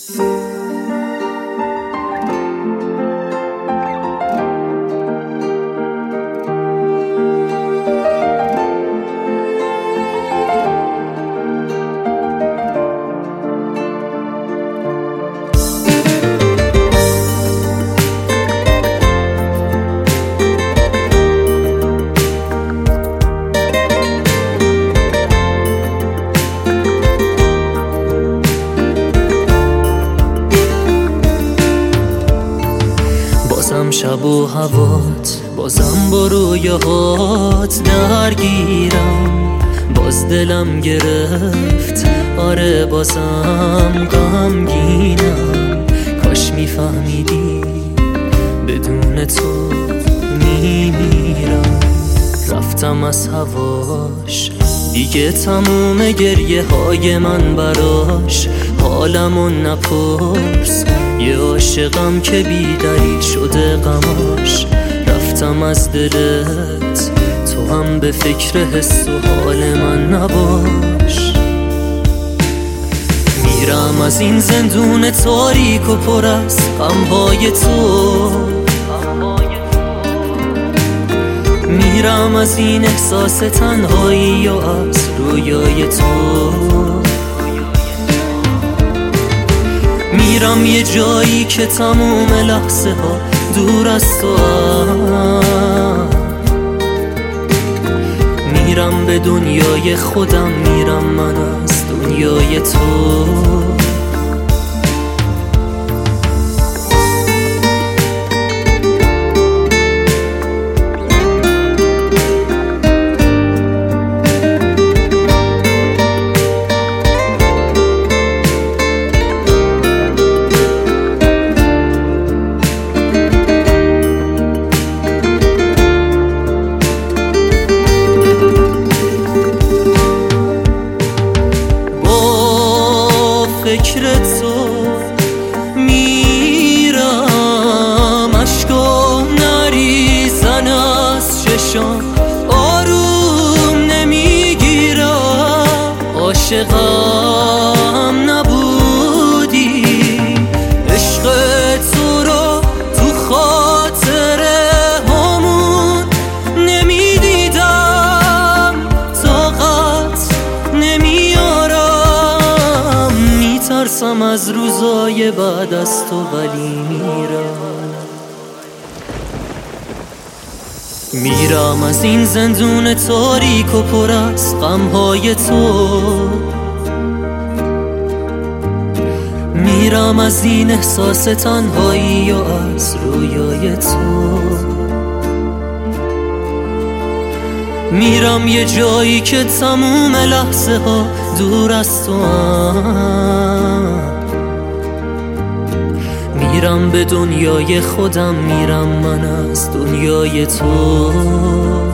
بازم شب و هوات، بازم با رویاهات درگیرم، باز دلم گرفت، آره بازم غمگینم. کاش میفهمیدی بدون تو میمیرم. رفتم از هواش، دیگه تموم گریه های من براش. حالمو نپرس، یه عاشقم که بی دلیل شده غماش. رفتم از دلت، تو هم به فکر حس و حال من نباش. میرم از این زندون تاریک و پر از غمهای تو، میرم از این احساس تنهایی و از رویای تو. میرم یه جایی که تموم لحظه ها دور از تو هم. میرم به دنیای خودم، میرم من از دنیای تو. فکر تو میرم، اشکا نریزن از چشام، آروم نمیگیرم. عاشقم نبودی، عشق تو رو تو خاطره همون نمیدیدم. طاقت نمیارم، میترسم از روزای بعد از تو، ولی میرم از این زندون تاریک و پر از غمهای تو. میرم از این احساس تنهایی و از رویای تو. میرم یه جایی که تموم لحظه ها دور از تو هم. میرم به دنیای خودم، میرم من از دنیای تو.